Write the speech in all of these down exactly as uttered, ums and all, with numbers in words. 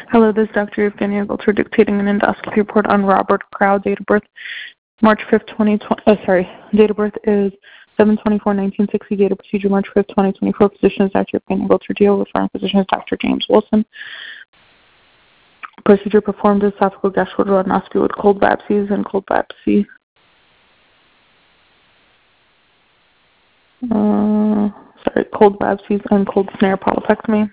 Hello, this is Doctor Evgenia Gulter dictating an endoscopy report on Robert Crow, date of birth March fifth, twenty twenty. Oh, sorry. Date of birth is seven twenty-four nineteen sixty. Date of procedure March fifth, twenty twenty-four. Physician is Doctor Evgenia Gulter. D O. Referring physician is Doctor James Wilson. Procedure performed esophageal gastroduodenoscopy with cold biopsies and cold biopsy. Uh, sorry, cold biopsies and cold snare polypectomy,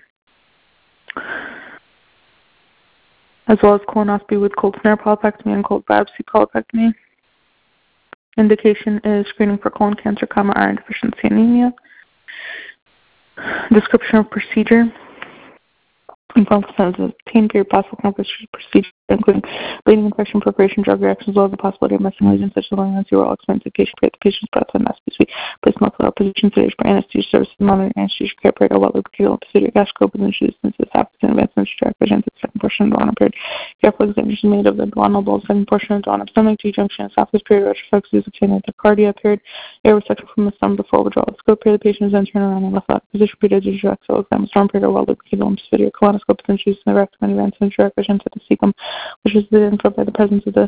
as well as colonoscopy with cold snare polypectomy and cold biopsy polypectomy. Indication is screening for colon cancer, comma, iron deficiency anemia. Description of procedure. Informed consent is obtained, period, possible complications of procedure, including bleeding, infection, perforation, drug reactions, as well as the possibility of missing lesions such as lung and zero expensive patient period. The patient's breath and aspect place multiple position, sedation for anesthesia services, monitoring anesthesia care period, or well lubricated posterior gastroscope with introduced into the esophagus and advanced into the vision to the second portion of the duodenum period. Careful examination made of the duodenal bowl, second portion of the duodenum stomach, G-junction, esophagus period, retroflex is obtained at the cardia period, air resection from the stomach before withdrawal of the scope period. The patient is then turned around in left lateral position period, digital exhale exam, storm period, or well lubricated posterior colonoscope is introduced in the rectum and advanced into the vision to the cecum, which is identified by the presence of the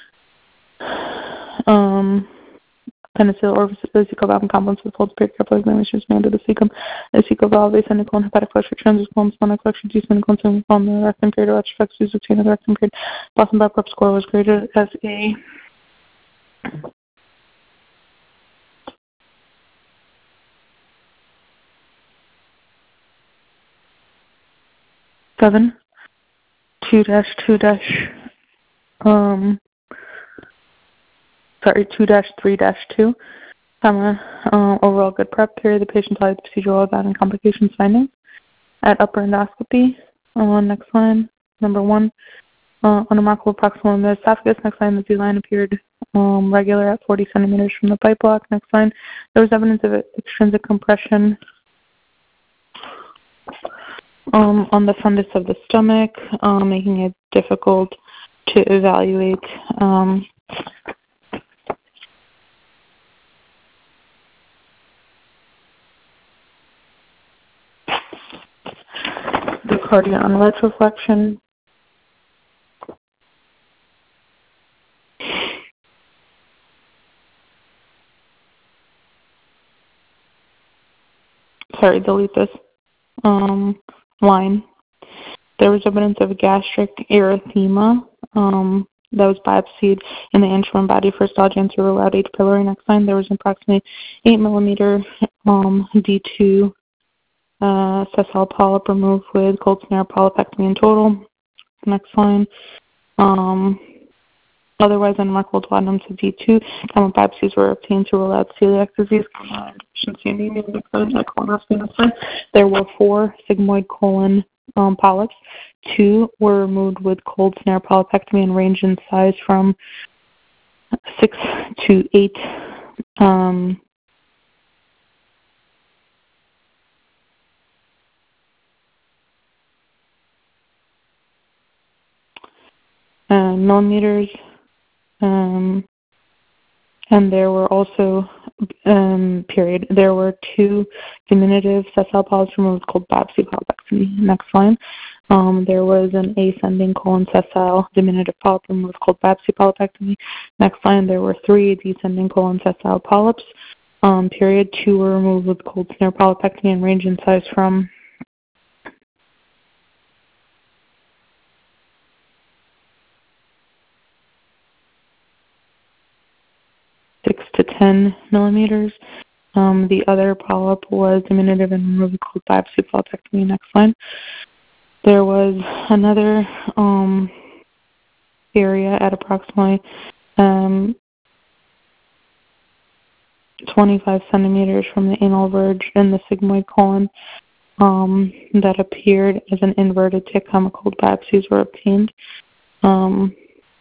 um, penicillin or vesical valve and complements with folds period. Careful examination is made of the cecum, the cecal valve, ascending colon, hepatic flush, transit colon, splenic flush, descending colon, semicolon, colon, the rectum period, or retroflex is obtained in the rectum period. Boston Biprop score was graded as a seven, two dash two dash um sorry, two dash three dash two. Comma, uh, overall good prep period. The patient tolerated the procedural without any complications findings. At upper endoscopy, uh, next line, number one, uh, unremarkable proximal in the esophagus. Next line, the Z-line appeared um, regular at forty centimeters from the bite block. Next line, there was evidence of extrinsic compression um, on the fundus of the stomach, uh, making it difficult to evaluate um, the cardia on retroflexion. Sorry, delete this um, line. There was evidence of gastric erythema um, that was biopsied in the antrum body for histology and through route H. pylori. Next line, there was approximately eight millimeter um, D two uh, sessile polyp removed with cold snare polypectomy in total. Next line. Um, otherwise unremarkable duodenum to D two. Common biopsies were obtained to rule out celiac disease, common deficiency anemia, colonoscopy. There were four sigmoid colon um, polyps. Two were removed with cold snare polypectomy and ranged in size from six to eight um, uh, millimeters. Um, and there were also, um, period, there were two diminutive sessile polyps removed with cold biopsy polypectomy. Next line. Um, there was an ascending colon sessile diminutive polyp removed with cold biopsy polypectomy. Next line, there were three descending colon sessile polyps. Um, period. Two were removed with cold snare polypectomy and range in size from six to ten millimeters. Um, the other polyp was diminutive and removed with cold biopsy polypectomy. Next line. There was another um, area at approximately um, twenty-five centimeters from the anal verge in the sigmoid colon um, that appeared as an inverted tick. Cold biopsies were obtained um,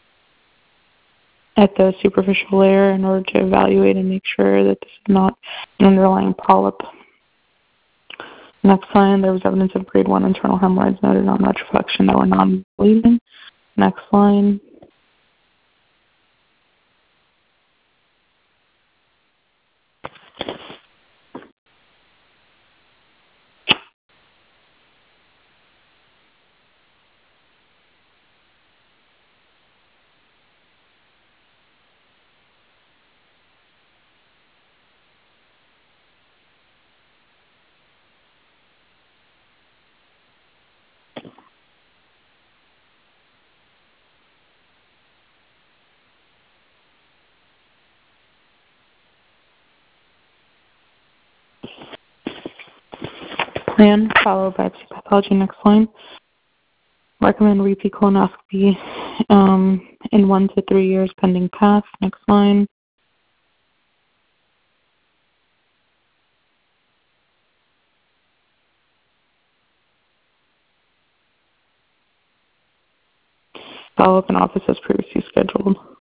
at the superficial layer in order to evaluate and make sure that this is not an underlying polyp. Next line, there was evidence of grade one internal hemorrhoids noted on retroflexion that were non-bleeding. Next line. plan, followed biopsy pathology. Next line. Recommend repeat colonoscopy um, in one to three years pending path. Next line. Follow up in office as previously scheduled.